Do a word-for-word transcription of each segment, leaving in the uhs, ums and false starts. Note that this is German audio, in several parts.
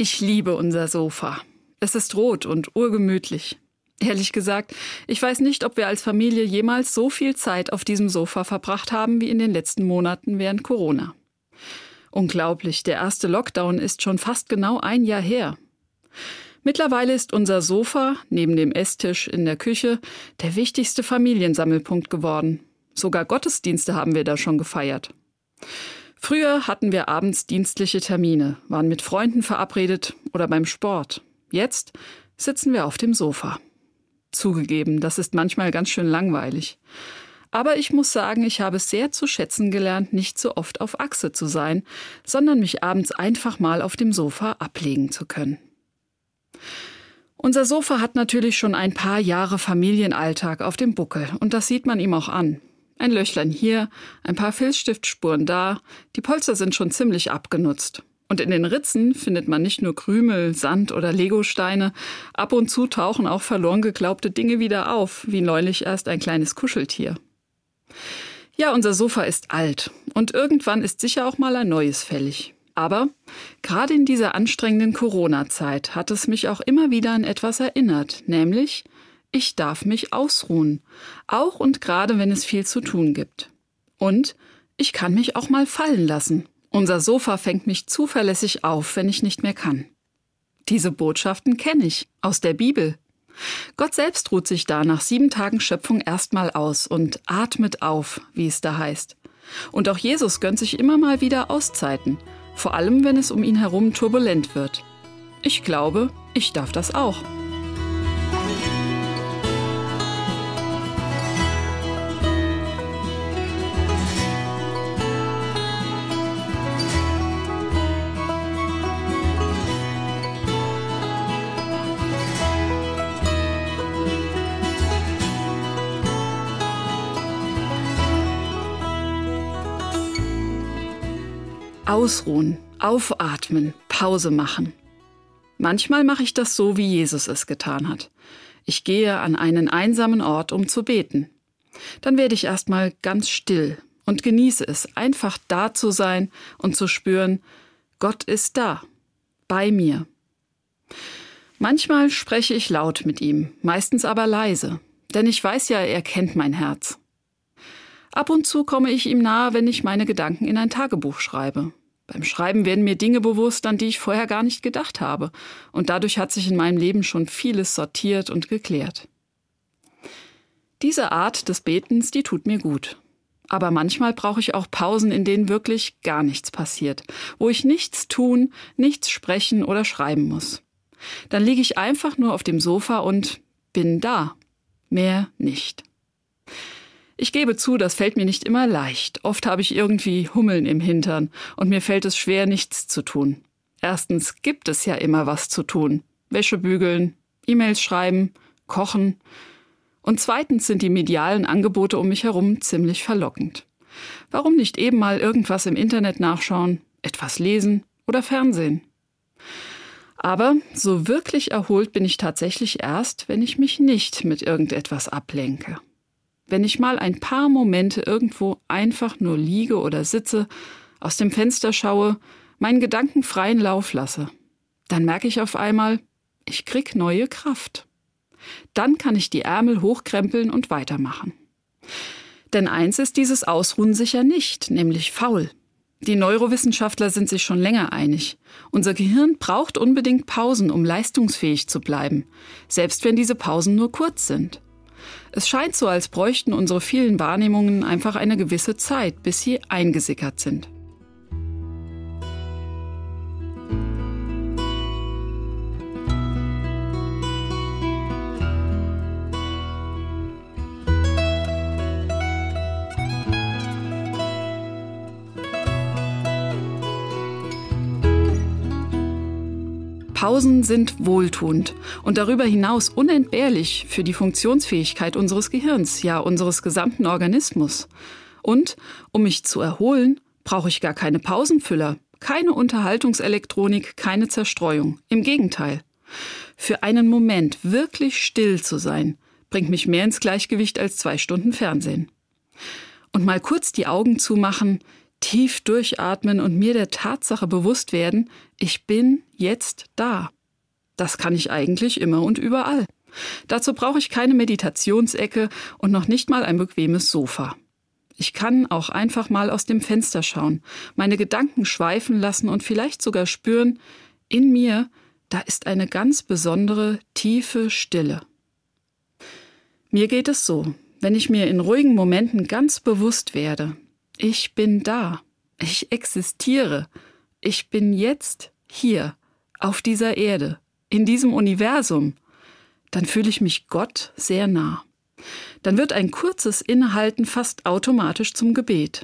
Ich liebe unser Sofa. Es ist rot und urgemütlich. Ehrlich gesagt, ich weiß nicht, ob wir als Familie jemals so viel Zeit auf diesem Sofa verbracht haben wie in den letzten Monaten während Corona. Unglaublich, der erste Lockdown ist schon fast genau ein Jahr her. Mittlerweile ist unser Sofa, neben dem Esstisch in der Küche, der wichtigste Familiensammelpunkt geworden. Sogar Gottesdienste haben wir da schon gefeiert. Früher hatten wir abends dienstliche Termine, waren mit Freunden verabredet oder beim Sport. Jetzt sitzen wir auf dem Sofa. Zugegeben, das ist manchmal ganz schön langweilig. Aber ich muss sagen, ich habe es sehr zu schätzen gelernt, nicht so oft auf Achse zu sein, sondern mich abends einfach mal auf dem Sofa ablegen zu können. Unser Sofa hat natürlich schon ein paar Jahre Familienalltag auf dem Buckel und das sieht man ihm auch an. Ein Löchlein hier, ein paar Filzstiftspuren da, die Polster sind schon ziemlich abgenutzt. Und in den Ritzen findet man nicht nur Krümel, Sand oder Legosteine, ab und zu tauchen auch verloren geglaubte Dinge wieder auf, wie neulich erst ein kleines Kuscheltier. Ja, unser Sofa ist alt und irgendwann ist sicher auch mal ein neues fällig. Aber gerade in dieser anstrengenden Corona-Zeit hat es mich auch immer wieder an etwas erinnert, nämlich ich darf mich ausruhen, auch und gerade wenn es viel zu tun gibt. Und ich kann mich auch mal fallen lassen. Unser Sofa fängt mich zuverlässig auf, wenn ich nicht mehr kann. Diese Botschaften kenne ich aus der Bibel. Gott selbst ruht sich da nach sieben Tagen Schöpfung erstmal aus und atmet auf, wie es da heißt. Und auch Jesus gönnt sich immer mal wieder Auszeiten, vor allem wenn es um ihn herum turbulent wird. Ich glaube, ich darf das auch. Ausruhen, aufatmen, Pause machen. Manchmal mache ich das so, wie Jesus es getan hat. Ich gehe an einen einsamen Ort, um zu beten. Dann werde ich erstmal ganz still und genieße es, einfach da zu sein und zu spüren, Gott ist da, bei mir. Manchmal spreche ich laut mit ihm, meistens aber leise, denn ich weiß ja, er kennt mein Herz. Ab und zu komme ich ihm nahe, wenn ich meine Gedanken in ein Tagebuch schreibe. Beim Schreiben werden mir Dinge bewusst, an die ich vorher gar nicht gedacht habe. Und dadurch hat sich in meinem Leben schon vieles sortiert und geklärt. Diese Art des Betens, die tut mir gut. Aber manchmal brauche ich auch Pausen, in denen wirklich gar nichts passiert, wo ich nichts tun, nichts sprechen oder schreiben muss. Dann liege ich einfach nur auf dem Sofa und bin da. Mehr nicht. Ich gebe zu, das fällt mir nicht immer leicht. Oft habe ich irgendwie Hummeln im Hintern und mir fällt es schwer, nichts zu tun. Erstens gibt es ja immer was zu tun. Wäsche bügeln, E-Mails schreiben, kochen. Und zweitens sind die medialen Angebote um mich herum ziemlich verlockend. Warum nicht eben mal irgendwas im Internet nachschauen, etwas lesen oder Fernsehen? Aber so wirklich erholt bin ich tatsächlich erst, wenn ich mich nicht mit irgendetwas ablenke. Wenn ich mal ein paar Momente irgendwo einfach nur liege oder sitze, aus dem Fenster schaue, meinen Gedanken freien Lauf lasse, dann merke ich auf einmal, ich krieg neue Kraft. Dann kann ich die Ärmel hochkrempeln und weitermachen. Denn eins ist dieses Ausruhen sicher nicht, nämlich faul. Die Neurowissenschaftler sind sich schon länger einig. Unser Gehirn braucht unbedingt Pausen, um leistungsfähig zu bleiben, selbst wenn diese Pausen nur kurz sind. Es scheint so, als bräuchten unsere vielen Wahrnehmungen einfach eine gewisse Zeit, bis sie eingesickert sind. Pausen sind wohltuend und darüber hinaus unentbehrlich für die Funktionsfähigkeit unseres Gehirns, ja unseres gesamten Organismus. Und um mich zu erholen, brauche ich gar keine Pausenfüller, keine Unterhaltungselektronik, keine Zerstreuung. Im Gegenteil. Für einen Moment wirklich still zu sein, bringt mich mehr ins Gleichgewicht als zwei Stunden Fernsehen. Und mal kurz die Augen zumachen, tief durchatmen und mir der Tatsache bewusst werden, ich bin jetzt da. Das kann ich eigentlich immer und überall. Dazu brauche ich keine Meditationsecke und noch nicht mal ein bequemes Sofa. Ich kann auch einfach mal aus dem Fenster schauen, meine Gedanken schweifen lassen und vielleicht sogar spüren, in mir, da ist eine ganz besondere, tiefe Stille. Mir geht es so, wenn ich mir in ruhigen Momenten ganz bewusst werde, ich bin da, ich existiere, ich bin jetzt hier, auf dieser Erde, in diesem Universum, dann fühle ich mich Gott sehr nah. Dann wird ein kurzes Innehalten fast automatisch zum Gebet.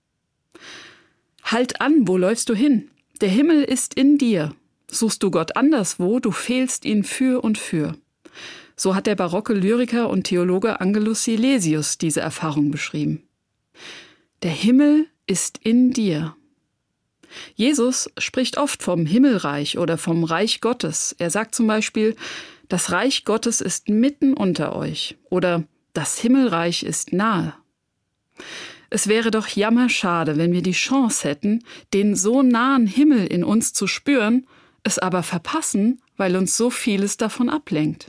Halt an, wo läufst du hin? Der Himmel ist in dir. Suchst du Gott anderswo, du fehlst ihn für und für. So hat der barocke Lyriker und Theologe Angelus Silesius diese Erfahrung beschrieben. Der Himmel ist in dir. Jesus spricht oft vom Himmelreich oder vom Reich Gottes. Er sagt zum Beispiel, das Reich Gottes ist mitten unter euch oder das Himmelreich ist nahe. Es wäre doch jammerschade, wenn wir die Chance hätten, den so nahen Himmel in uns zu spüren, es aber verpassen, weil uns so vieles davon ablenkt.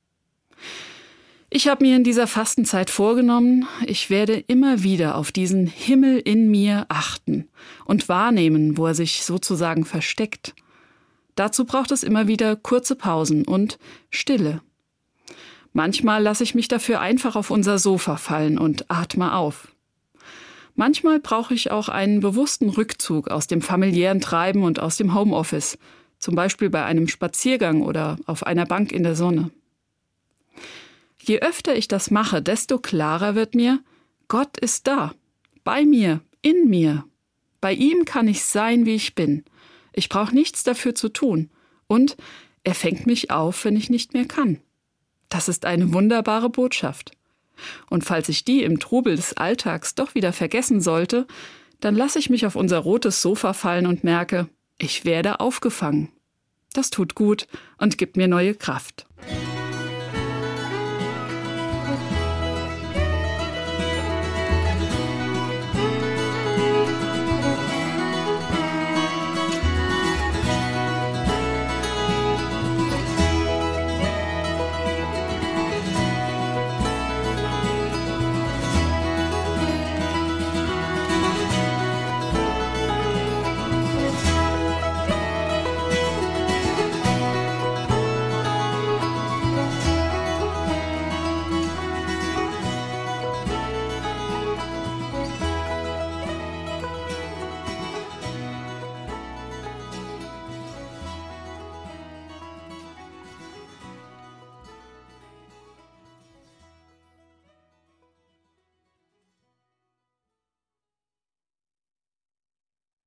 Ich habe mir in dieser Fastenzeit vorgenommen, ich werde immer wieder auf diesen Himmel in mir achten und wahrnehmen, wo er sich sozusagen versteckt. Dazu braucht es immer wieder kurze Pausen und Stille. Manchmal lasse ich mich dafür einfach auf unser Sofa fallen und atme auf. Manchmal brauche ich auch einen bewussten Rückzug aus dem familiären Treiben und aus dem Homeoffice, zum Beispiel bei einem Spaziergang oder auf einer Bank in der Sonne. Je öfter ich das mache, desto klarer wird mir, Gott ist da, bei mir, in mir. Bei ihm kann ich sein, wie ich bin. Ich brauche nichts dafür zu tun. Und er fängt mich auf, wenn ich nicht mehr kann. Das ist eine wunderbare Botschaft. Und falls ich die im Trubel des Alltags doch wieder vergessen sollte, dann lasse ich mich auf unser rotes Sofa fallen und merke, ich werde aufgefangen. Das tut gut und gibt mir neue Kraft.